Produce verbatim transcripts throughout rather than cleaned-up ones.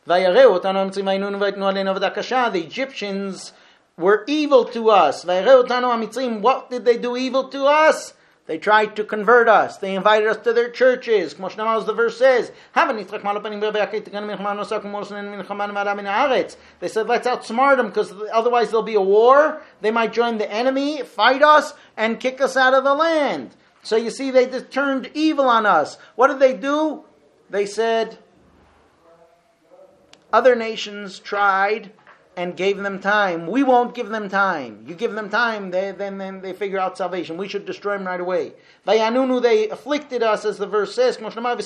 The Egyptians were evil to us. What did they do evil to us? They tried to convert us. They invited us to their churches. As the verse says, they said, let's outsmart them because otherwise there'll be a war. They might join the enemy, fight us, and kick us out of the land. So you see, they just turned evil on us. What did they do? They said, other nations tried and gave them time. We won't give them time. You give them time, they, then, then they figure out salvation. We should destroy them right away. Vayanunu, they afflicted us, as the verse says.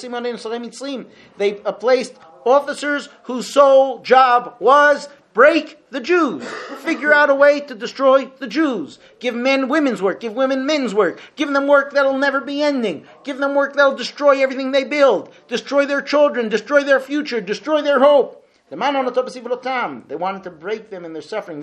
They placed officers whose sole job was break the Jews. Figure out a way to destroy the Jews. Give men women's work. Give women men's work. Give them work that'll never be ending. Give them work that'll destroy everything they build. Destroy their children. Destroy their future. Destroy their hope. They wanted to break them in their suffering.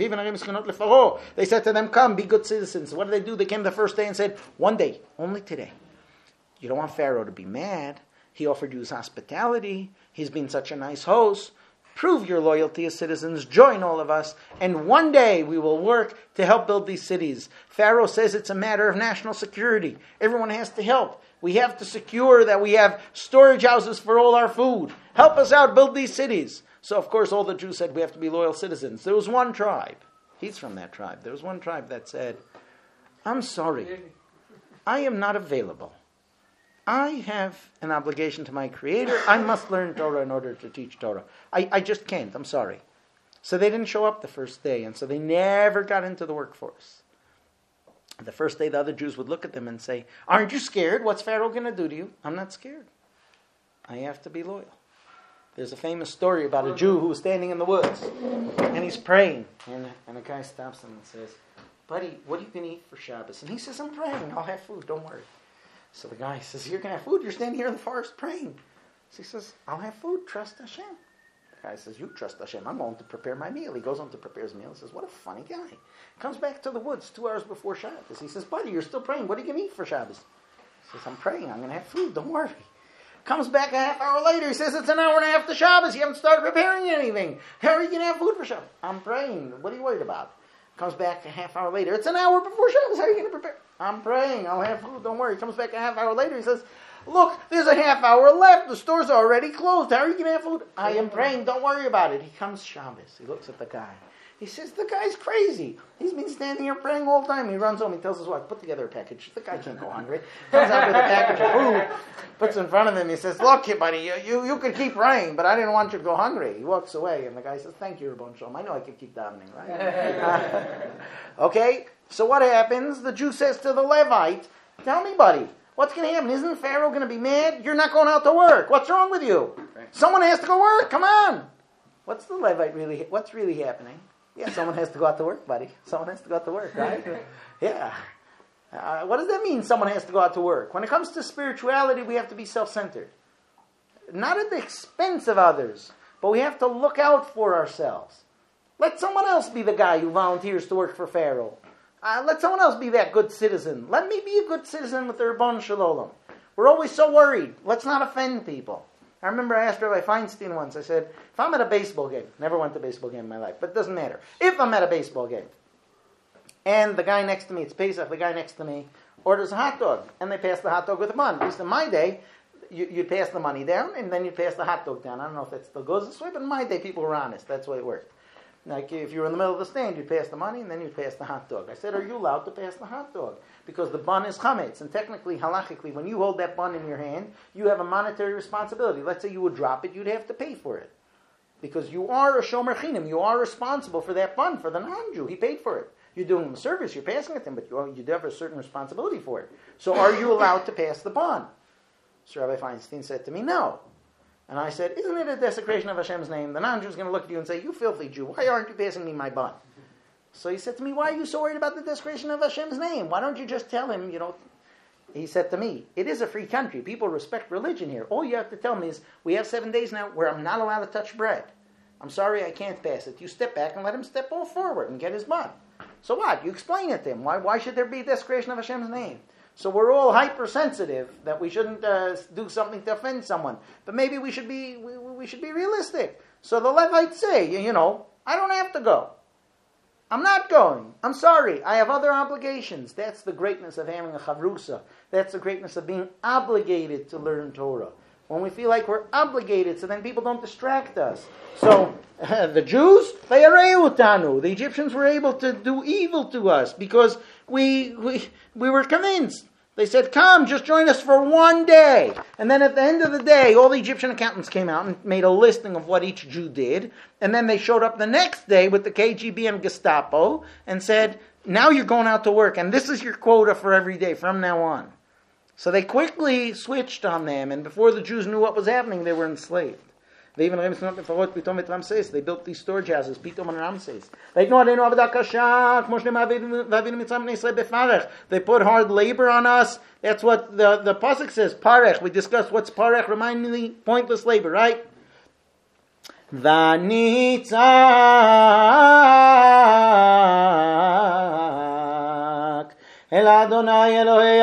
They said to them, come, be good citizens. What did they do? They came the first day and said, one day, only today. You don't want Pharaoh to be mad. He offered you his hospitality. He's been such a nice host. Prove your loyalty as citizens. Join all of us. And one day we will work to help build these cities. Pharaoh says it's a matter of national security. Everyone has to help. We have to secure that we have storage houses for all our food. Help us out, build these cities. So, of course, all the Jews said we have to be loyal citizens. There was one tribe. He's from that tribe. There was one tribe that said, I'm sorry. I am not available. I have an obligation to my Creator. I must learn Torah in order to teach Torah. I, I just can't. I'm sorry. So they didn't show up the first day, and so they never got into the workforce. The first day, the other Jews would look at them and say, aren't you scared? What's Pharaoh going to do to you? I'm not scared. I have to be loyal. There's a famous story about a Jew who was standing in the woods, and he's praying, and, and a guy stops him and says, buddy, what are you going to eat for Shabbos? And he says, I'm praying. I'll have food. Don't worry. So the guy says, you're going to have food? You're standing here in the forest praying. So he says, I'll have food. Trust Hashem. The guy says, you trust Hashem. I'm going to prepare my meal. He goes on to prepare his meal. He says, what a funny guy. Comes back to the woods two hours before Shabbos. He says, buddy, you're still praying. What are you going to eat for Shabbos? He says, I'm praying. I'm going to have food. Don't worry. Comes back a half hour later. He says, it's an hour and a half to Shabbos. You haven't started preparing anything. How are you going to have food for Shabbos? I'm praying. What are you worried about? Comes back a half hour later. It's an hour before Shabbos. How are you going to prepare? I'm praying. I'll have food. Don't worry. Comes back a half hour later. He says, look, there's a half hour left. The store's already closed. How are you going to have food? I am praying. Don't worry about it. He comes Shabbos. He looks at the guy. He says, the guy's crazy. He's been standing here praying all the time. He runs home. He tells his wife, put together a package. The guy can't go hungry. Comes out with a package of food, puts it in front of him. He says, look, buddy, you, you, you could keep praying, but I didn't want you to go hungry. He walks away, and the guy says, thank you, Rabban Shalom. I know I could keep davening, right? Okay, so what happens? The Jew says to the Levite, tell me, buddy, what's going to happen? Isn't Pharaoh going to be mad? You're not going out to work. What's wrong with you? Someone has to go work. Come on. What's the Levite really, what's really happening? Yeah, someone has to go out to work, buddy. Someone has to go out to work, right? Yeah. Uh, what does that mean, someone has to go out to work? When it comes to spirituality, we have to be self-centered. Not at the expense of others, but we have to look out for ourselves. Let someone else be the guy who volunteers to work for Pharaoh. Uh, let someone else be that good citizen. Let me be a good citizen with the Rabban Shalom. We're always so worried. Let's not offend people. I remember I asked Rabbi Feinstein once, I said, if I'm at a baseball game, never went to a baseball game in my life, but it doesn't matter. If I'm at a baseball game, and the guy next to me, it's Pesach, the guy next to me orders a hot dog, and they pass the hot dog with a bun. At least in my day, you, you'd pass the money down, and then you'd pass the hot dog down. I don't know if that still goes this way, but in my day, people were honest. That's the way it worked. Like if you were in the middle of the stand, you'd pass the money, and then you'd pass the hot dog. I said, are you allowed to pass the hot dog? Because the bun is chametz, and technically, halachically, when you hold that bun in your hand, you have a monetary responsibility. Let's say you would drop it, you'd have to pay for it. Because you are a shomer chinim, you are responsible for that bun, for the non-Jew. He paid for it. You're doing him a service, you're passing it to him, but you, you have a certain responsibility for it. So are you allowed to pass the bun? So Rabbi Feinstein said to me, no. And I said, isn't it a desecration of Hashem's name? The non-Jew is going to look at you and say, you filthy Jew, why aren't you passing me my bun? So he said to me, why are you so worried about the desecration of Hashem's name? Why don't you just tell him, you know... He said to me, it is a free country. People respect religion here. All you have to tell me is, we have seven days now where I'm not allowed to touch bread. I'm sorry, I can't pass it. You step back and let him step all forward and get his bun. So what? You explain it to him. Why, why should there be a desecration of Hashem's name? So we're all hypersensitive that we shouldn't uh, do something to offend someone. But maybe we should be we, we we should be realistic. So the Levites say, you know, I don't have to go. I'm not going. I'm sorry. I have other obligations. That's the greatness of having a chavrusa. That's the greatness of being obligated to learn Torah. When we feel like we're obligated, so then people don't distract us. So uh, the Jews, the Egyptians were able to do evil to us because we we we were convinced. They said, come, just join us for one day. And then at the end of the day, all the Egyptian accountants came out and made a listing of what each Jew did. And then they showed up the next day with the K G B and Gestapo and said, now you're going out to work. And this is your quota for every day from now on. So they quickly switched on them. And before the Jews knew what was happening, they were enslaved. They even they built these storage houses, Pitom and Ramses. They put hard labor on us. That's what the, the pasuk says, parech. We discussed what's parech, remind me, pointless labor, right? Vanitzak El Adonai Elohei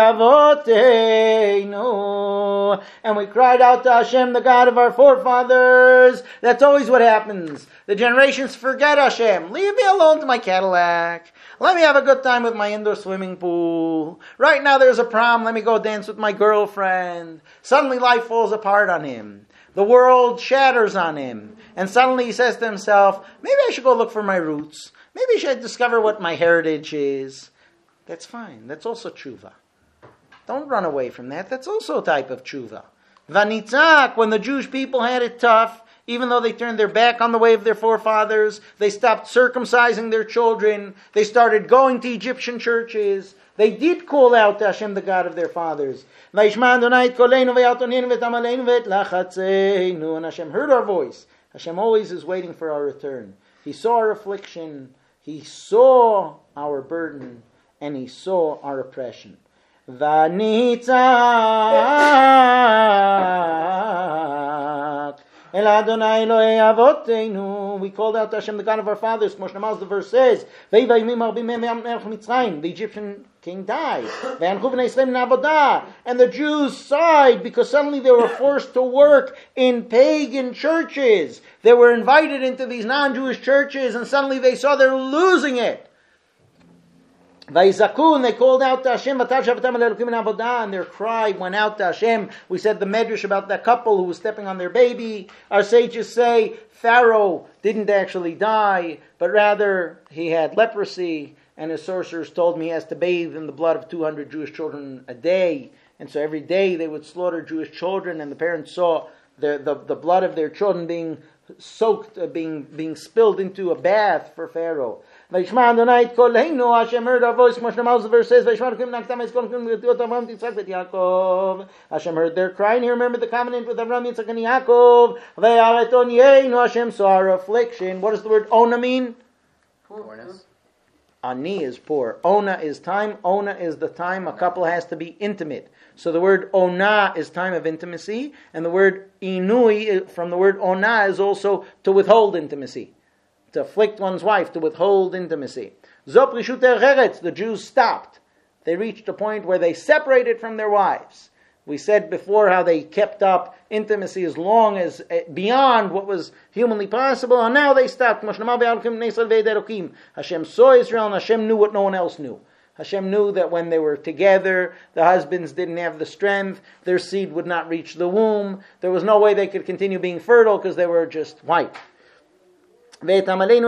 Avoteinu. And we cried out to Hashem, the God of our forefathers. That's always what happens. The generations forget Hashem. Leave me alone to my Cadillac. Let me have a good time with my indoor swimming pool. Right now there's a prom. Let me go dance with my girlfriend. Suddenly life falls apart on him. The world shatters on him. And suddenly he says to himself, maybe I should go look for my roots. Maybe I should discover what my heritage is. That's fine. That's also tshuva. Don't run away from that. That's also a type of tshuva. Vanitzak, when the Jewish people had it tough, even though they turned their back on the way of their forefathers, they stopped circumcising their children, they started going to Egyptian churches, they did call out to Hashem, the God of their fathers. And Hashem heard our voice. Hashem always is waiting for our return. He saw our affliction, He saw our burden, and He saw our oppression. Vanitzak El Adonai Elohei Avoteinu. We called out to Hashem, the God of our fathers. The verse says, the Egyptian king died. And the Jews sighed because suddenly they were forced to work in pagan churches. They were invited into these non-Jewish churches and suddenly they saw they're losing it. Vayizakun, they called out to Hashem, and their cry went out to Hashem. We said the medrash about that couple who was stepping on their baby. Our sages say Pharaoh didn't actually die, but rather he had leprosy, and his sorcerers told him he has to bathe in the blood of two hundred Jewish children a day. And so every day they would slaughter Jewish children, and the parents saw the, the, the blood of their children being soaked, uh, being being spilled into a bath for Pharaoh. Hashem heard our voice. The verse says, Hashem heard their cry, and He remembered the covenant with Avram, Yitzchak, and Yaakov. Hashem saw our affliction. What does the word ona mean? Poorness. Ani is poor. Ona is time. Ona is the time a couple has to be intimate. So the word ona is time of intimacy, and the word inui from the word ona is also to withhold intimacy. To afflict one's wife, to withhold intimacy. The Jews stopped. They reached a point where they separated from their wives. We said before how they kept up intimacy as long as, beyond what was humanly possible, and now they stopped. Hashem saw Israel, and Hashem knew what no one else knew. Hashem knew that when they were together, the husbands didn't have the strength, their seed would not reach the womb, there was no way they could continue being fertile because they were just white. Our burden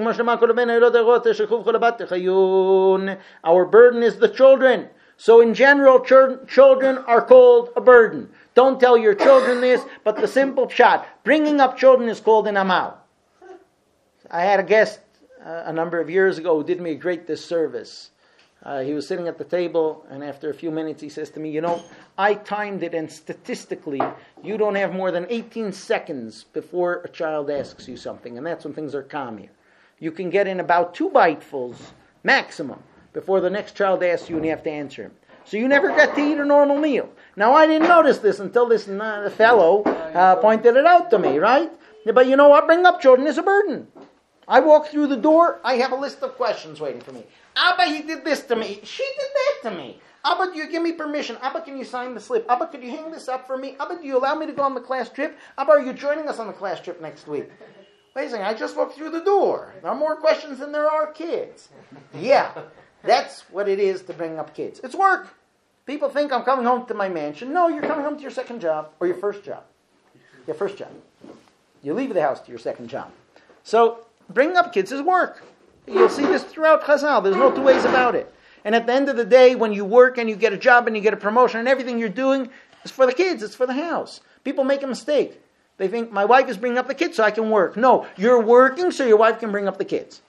is the children. So in general, ch- children are called a burden. Don't tell your children this, but the simple pshat, bringing up children is called an amal. I had a guest uh, a number of years ago who did me a great disservice. Uh, he was sitting at the table, and after a few minutes he says to me, you know, I timed it, and statistically, you don't have more than eighteen seconds before a child asks you something, and that's when things are calm here. You can get in about two bitefuls, maximum, before the next child asks you and you have to answer him. So you never got to eat a normal meal. Now, I didn't notice this until this uh, fellow uh, pointed it out to me, right? But you know what? Bringing up children is a burden. I walk through the door, I have a list of questions waiting for me. Abba, he did this to me. She did that to me. Abba, do you give me permission? Abba, can you sign the slip? Abba, could you hang this up for me? Abba, do you allow me to go on the class trip? Abba, are you joining us on the class trip next week? Wait a second, I just walked through the door. There are more questions than there are kids. Yeah, that's what it is to bring up kids. It's work. People think I'm coming home to my mansion. No, you're coming home to your second job, or your first job. Your first job. You leave the house to your second job. So, bringing up kids is work. You'll see this throughout Chazal. There's no two ways about it. And at the end of the day, when you work and you get a job and you get a promotion and everything you're doing is for the kids, it's for the house. People make a mistake. They think, my wife is bringing up the kids so I can work. No, you're working so your wife can bring up the kids.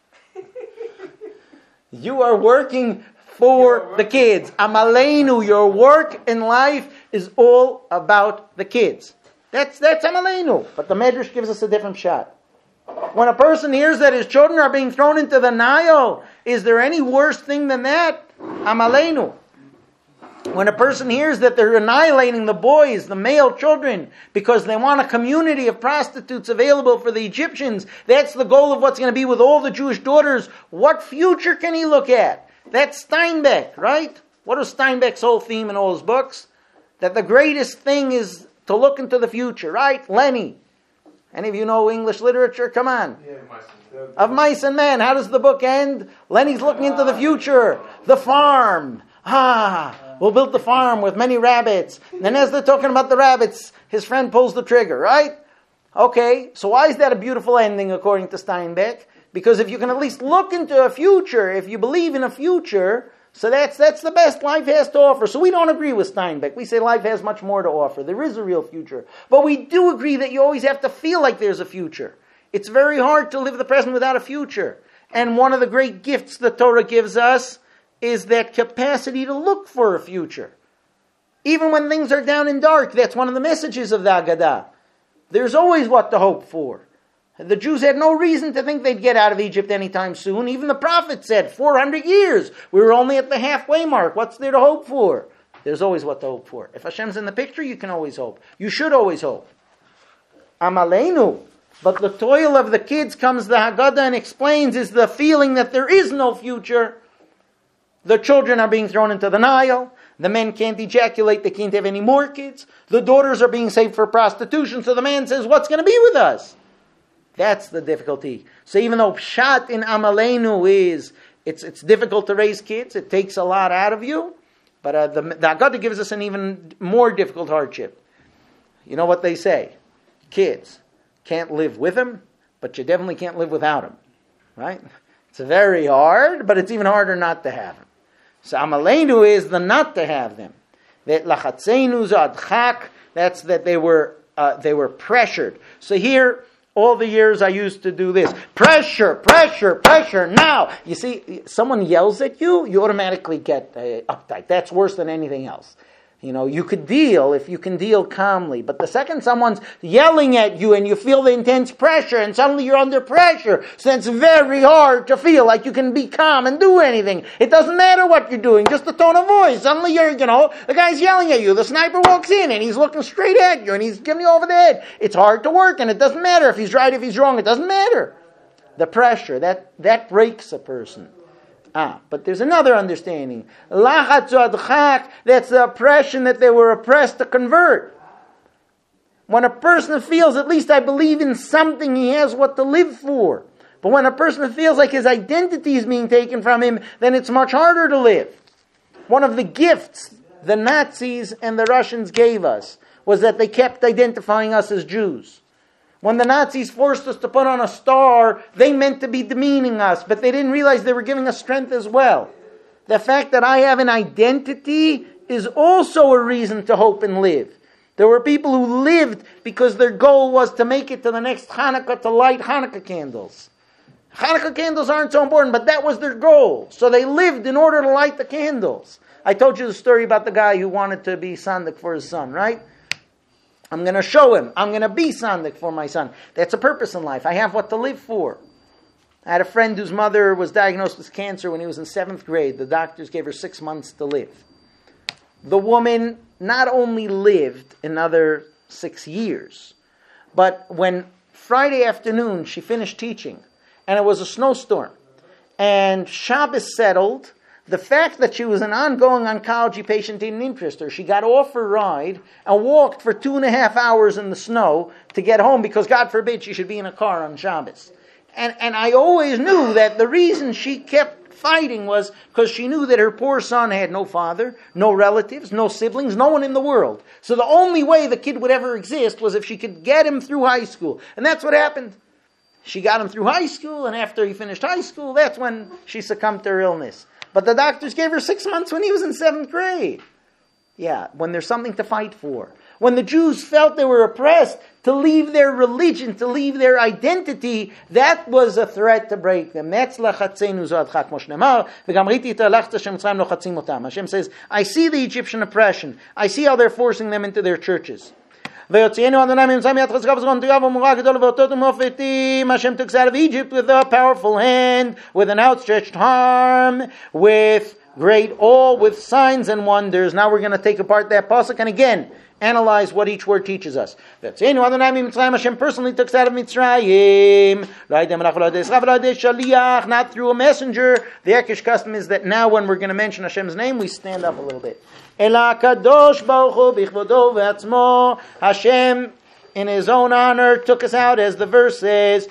You are working for the kids. Amaleinu, your work in life is all about the kids. That's that's Amaleinu. But the Medrash gives us a different shot. When a person hears that his children are being thrown into the Nile, is there any worse thing than that? Amaleinu. When a person hears that they're annihilating the boys, the male children, because they want a community of prostitutes available for the Egyptians, that's the goal of what's going to be with all the Jewish daughters. What future can he look at? That's Steinbeck, right? What is Steinbeck's whole theme in all his books? That the greatest thing is to look into the future, right? Lenny. Any of you know English literature? Come on. Yeah, mice. Of Mice and Men. How does the book end? Lenny's looking into the future. The farm. Ah, we'll build the farm with many rabbits. And then as they're talking about the rabbits, his friend pulls the trigger, right? Okay, so why is that a beautiful ending according to Steinbeck? Because if you can at least look into a future, if you believe in a future, so that's that's the best life has to offer. So we don't agree with Steinbeck. We say life has much more to offer. There is a real future. But we do agree that you always have to feel like there's a future. It's very hard to live the present without a future. And one of the great gifts the Torah gives us is that capacity to look for a future. Even when things are down and dark, that's one of the messages of the Haggadah. There's always what to hope for. The Jews had no reason to think they'd get out of Egypt anytime soon. Even the prophet said, four hundred years. We were only at the halfway mark. What's there to hope for? There's always what to hope for. If Hashem's in the picture, you can always hope. You should always hope. Amaleinu. But the toil of the kids, comes the Haggadah and explains, is the feeling that there is no future. The children are being thrown into the Nile. The men can't ejaculate. They can't have any more kids. The daughters are being saved for prostitution. So the man says, what's going to be with us? That's the difficulty. So even though Pshat in Amaleinu is, it's it's difficult to raise kids. It takes a lot out of you. But uh, the, the Haggadah gives us an even more difficult hardship. You know what they say? Kids can't live with them, but you definitely can't live without them. Right? It's very hard, but it's even harder not to have them. So Amaleinu is the not to have them. That lachatzeinu zadchak, that's that they were uh, they were pressured. So here, all the years I used to do this. Pressure, pressure, pressure. Now, you see, someone yells at you, you automatically get uh, uptight. That's worse than anything else. You know, you could deal if you can deal calmly. But the second someone's yelling at you and you feel the intense pressure and suddenly you're under pressure, so it's very hard to feel like you can be calm and do anything. It doesn't matter what you're doing, just the tone of voice. Suddenly you're, you know, the guy's yelling at you. The sniper walks in and he's looking straight at you and he's giving you over the head. It's hard to work and it doesn't matter if he's right, if he's wrong. It doesn't matter. The pressure, that, that breaks a person. Ah, but there's another understanding. Lachat zadchak, that's the oppression that they were oppressed to convert. When a person feels, at least I believe in something, he has what to live for. But when a person feels like his identity is being taken from him, then it's much harder to live. One of the gifts the Nazis and the Russians gave us was that they kept identifying us as Jews. When the Nazis forced us to put on a star, they meant to be demeaning us, but they didn't realize they were giving us strength as well. The fact that I have an identity is also a reason to hope and live. There were people who lived because their goal was to make it to the next Hanukkah to light Hanukkah candles. Hanukkah candles aren't so important, but that was their goal. So they lived in order to light the candles. I told you the story about the guy who wanted to be Sandik for his son, right? I'm going to show him. I'm going to be Sandik for my son. That's a purpose in life. I have what to live for. I had a friend whose mother was diagnosed with cancer when he was in seventh grade. The doctors gave her six months to live. The woman not only lived another six years, but when Friday afternoon she finished teaching, and it was a snowstorm, and Shabbos settled, The fact that she was an ongoing oncology patient didn't interest her. She got off her ride and walked for two and a half hours in the snow to get home because, God forbid, she should be in a car on Shabbos. And, and I always knew that the reason she kept fighting was because she knew that her poor son had no father, no relatives, no siblings, no one in the world. So the only way the kid would ever exist was if she could get him through high school. And that's what happened. She got him through high school, and after he finished high school, that's when she succumbed to her illness. But the doctors gave her six months when he was in seventh grade. Yeah, when there's something to fight for. When the Jews felt they were oppressed, to leave their religion, to leave their identity, that was a threat to break them. Hashem says, I see the Egyptian oppression. I see how they're forcing them into their churches. Hashem took us out of Egypt with a powerful hand, with an outstretched arm, with great awe, with signs and wonders. Now we're going to take apart that pasuk and again analyze what each word teaches us. Hashem personally took us out of Mitzrayim, not through a messenger. The Ekish custom is that now when we're going to mention Hashem's name, we stand up a little bit. Hashem, in His own honor, took us out, as the verse says,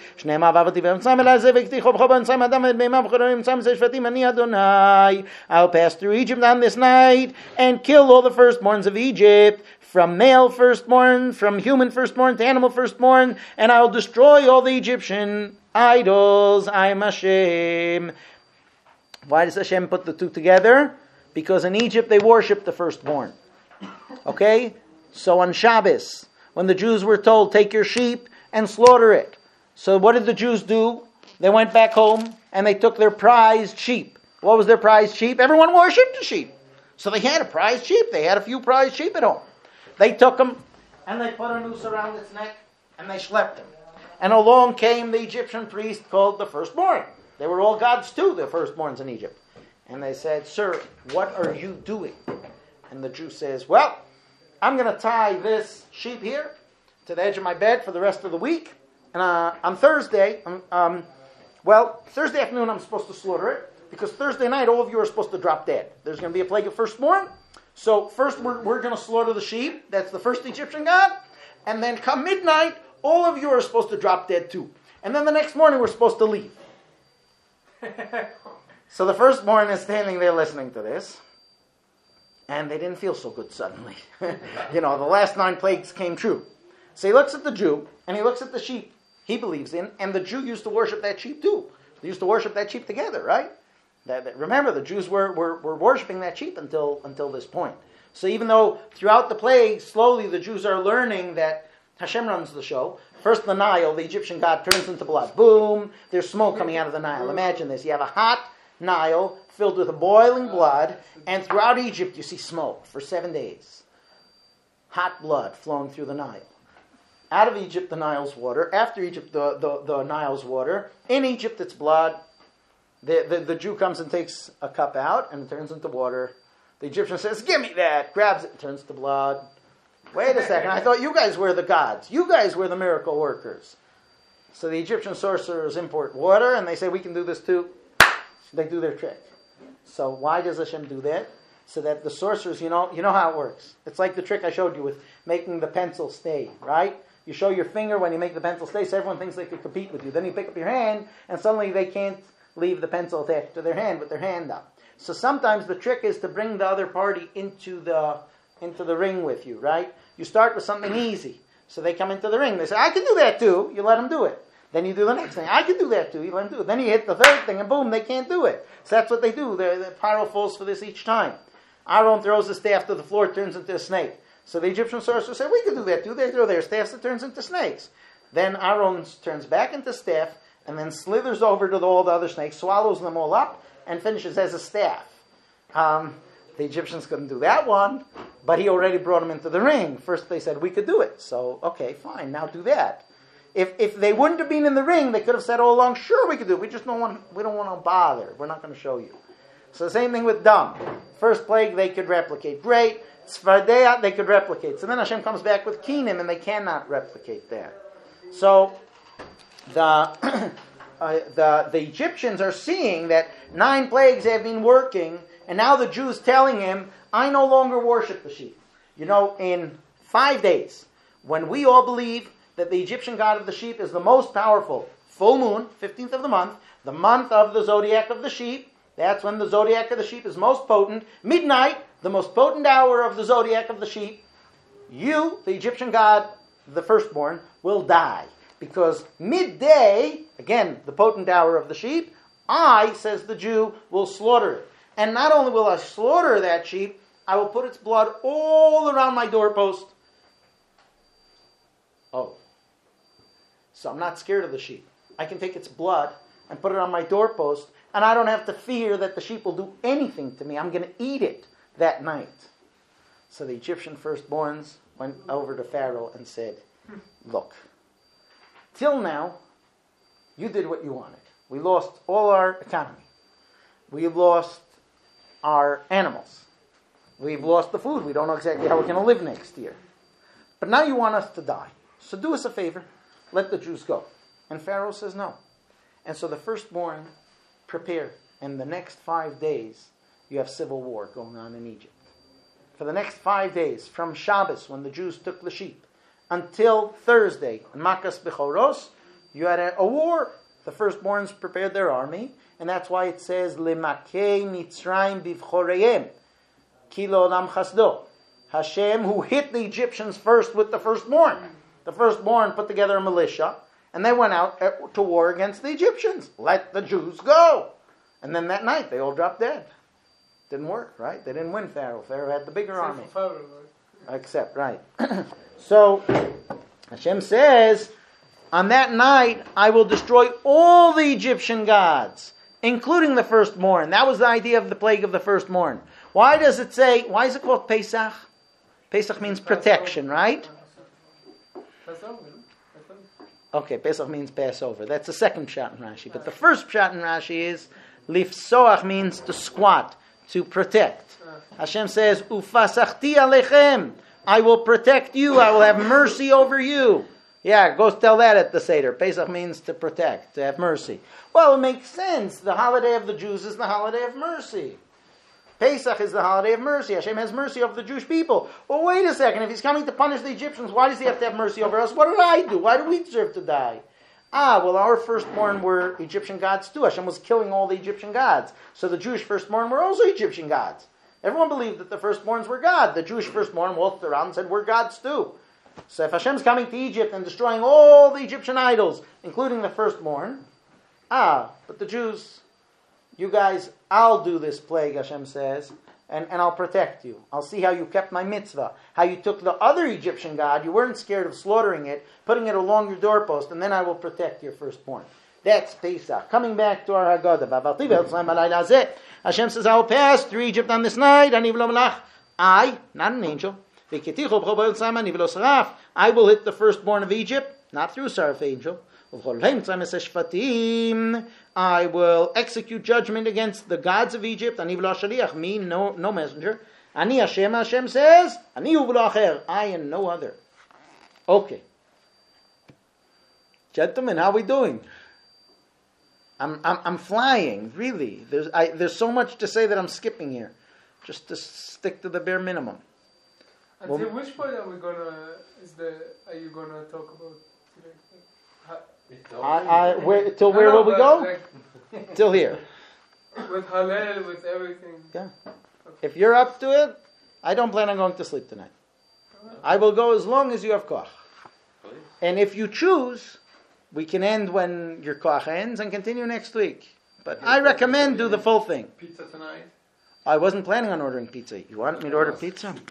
I'll pass through Egypt on this night and kill all the firstborns of Egypt, from male firstborn, from human firstborn to animal firstborn, and I'll destroy all the Egyptian idols. I am Hashem. Why does Hashem put the two together? Because in Egypt they worshipped the firstborn. Okay? So on Shabbos, when the Jews were told, take your sheep and slaughter it. So what did the Jews do? They went back home and they took their prized sheep. What was their prized sheep? Everyone worshipped the sheep. So they had a prized sheep. They had a few prized sheep at home. They took them and they put a noose around its neck and they schlepped him. And along came the Egyptian priest called the firstborn. They were all gods too, the firstborns in Egypt. And they said, sir, what are you doing? And the Jew says, well, I'm going to tie this sheep here to the edge of my bed for the rest of the week. And uh, on Thursday, um, um, well, Thursday afternoon I'm supposed to slaughter it, because Thursday night all of you are supposed to drop dead. There's going to be a plague of firstborn. So first we're, we're going to slaughter the sheep. That's the first Egyptian god. And then come midnight, all of you are supposed to drop dead too. And then the next morning we're supposed to leave. So the firstborn is standing there listening to this. And they didn't feel so good suddenly. You know, the last nine plagues came true. So he looks at the Jew, and he looks at the sheep he believes in, and the Jew used to worship that sheep too. They used to worship that sheep together, right? That, that, remember, the Jews were, were, were worshiping that sheep until, until this point. So even though throughout the plagues, slowly the Jews are learning that Hashem runs the show. First the Nile, the Egyptian god, turns into blood. Boom, there's smoke coming out of the Nile. Imagine this. You have a hot Nile filled with a boiling blood, and throughout Egypt you see smoke for seven days. Hot blood flowing through the Nile. Out of Egypt, the Nile's water. After Egypt, the, the, the Nile's water. In Egypt, it's blood. The, the, the Jew comes and takes a cup out, and it turns into water. The Egyptian says, give me that. Grabs it, turns to blood. Wait a second, I thought you guys were the gods. You guys were the miracle workers. So the Egyptian sorcerers import water, and they say, we can do this too. They do their trick. So why does Hashem do that? So that the sorcerers, you know, you know how it works. It's like the trick I showed you with making the pencil stay, right? You show your finger when you make the pencil stay, so everyone thinks they could compete with you. Then you pick up your hand, and suddenly they can't leave the pencil attached to their hand with their hand up. So sometimes the trick is to bring the other party into the into the ring with you, right? You start with something easy. So they come into the ring. They say, I can do that too. You let them do it. Then you do the next thing. I can do that too. You let them do it. Then you hit the third thing, and boom, they can't do it. So that's what they do. The, the Pharaoh falls for this each time. Aaron throws the staff to the floor, turns into a snake. So the Egyptian sorcerers say, we can do that too. They throw their staffs, it turns into snakes. Then Aaron turns back into staff, and then slithers over to the, all the other snakes, swallows them all up, and finishes as a staff. Um, the Egyptians couldn't do that one, but he already brought them into the ring. First they said, we could do it. So, okay, fine, now do that. If if they wouldn't have been in the ring, they could have said all along, sure, we could do it. We just don't want, we don't want to bother. We're not going to show you. So the same thing with Dam. First plague, they could replicate. Great. Tzfardea, they could replicate. So then Hashem comes back with Kenim, and they cannot replicate that. So the uh, the, the Egyptians are seeing that nine plagues have been working, and now the Jews telling him, I no longer worship the sheep. You know, in five days, when we all believe that the Egyptian god of the sheep is the most powerful, full moon, fifteenth of the month, the month of the zodiac of the sheep, that's when the zodiac of the sheep is most potent, midnight, the most potent hour of the zodiac of the sheep, you, the Egyptian god, the firstborn, will die. Because midday, again, the potent hour of the sheep, I, says the Jew, will slaughter it. And not only will I slaughter that sheep, I will put its blood all around my doorpost. Oh. So I'm not scared of the sheep. I can take its blood and put it on my doorpost, and I don't have to fear that the sheep will do anything to me. I'm going to eat it that night. So the Egyptian firstborns went over to Pharaoh and said, look, till now, you did what you wanted. We lost all our economy. We lost our animals. We've lost the food. We don't know exactly how we're going to live next year. But now you want us to die. So do us a favor. Let the Jews go. And Pharaoh says no. And so the firstborn prepare. And the next five days, you have civil war going on in Egypt. For the next five days, from Shabbos, when the Jews took the sheep, until Thursday, Makas Bechoros, you had a, a war. The firstborns prepared their army, and that's why it says, Lemakei Mitzrayim Bivchoreim, Kilo Lam Chasdo. Hashem, who hit the Egyptians first with the firstborn. The firstborn put together a militia, and they went out to war against the Egyptians. Let the Jews go. And then that night, they all dropped dead. Didn't work, right? They didn't win Pharaoh. Pharaoh had the bigger Except army. for Pharaoh, right? Except, right. So, Hashem says, on that night, I will destroy all the Egyptian gods, including the firstborn. That was the idea of the plague of the firstborn. Why does it say, why is it called Pesach? Pesach means protection, right? Okay, Pesach means Passover. That's the second pshat in Rashi. But the first pshat in Rashi is, Lifsoach means to squat, to protect. Hashem says, Ufasachti alechem. I will protect you. I will have mercy over you. Yeah, go tell that at the Seder. Pesach means to protect, to have mercy. Well, it makes sense. The holiday of the Jews is the holiday of mercy. Pesach is the holiday of mercy. Hashem has mercy over the Jewish people. Well, wait a second. If he's coming to punish the Egyptians, why does he have to have mercy over us? What did I do? Why do we deserve to die? Ah, well, our firstborn were Egyptian gods too. Hashem was killing all the Egyptian gods. So the Jewish firstborn were also Egyptian gods. Everyone believed that the firstborns were God. The Jewish firstborn walked around and said, we're gods too. So if Hashem's coming to Egypt and destroying all the Egyptian idols, including the firstborn, ah, but the Jews, you guys, I'll do this plague, Hashem says, and, and I'll protect you. I'll see how you kept my mitzvah, how you took the other Egyptian god, you weren't scared of slaughtering it, putting it along your doorpost, and then I will protect your firstborn. That's Pesach. Coming back to our Haggadah. Hashem says, I will pass through Egypt on this night. I, not an angel. I will hit the firstborn of Egypt, not through a Saraf angel. I will execute judgment against the gods of Egypt. Me, no, no messenger. Ani Hashem, Hashem says, I and no other. Okay. Gentlemen, how are we doing? I'm, I'm, I'm flying, really. There's, I, there's so much to say that I'm skipping here. Just to stick to the bare minimum. Until Well, which point are we gonna? Is the? Are you gonna talk about today? Ha- I, I, where, till No, where no, will we but, go? like, Till here. with Hallel, with everything. Yeah. If you're up to it, I don't plan on going to sleep tonight. I will go as long as you have koach. And if you choose, we can end when your koach ends and continue next week. But I recommend do the full thing. Pizza tonight? I wasn't planning on ordering pizza. You want me to order pizza?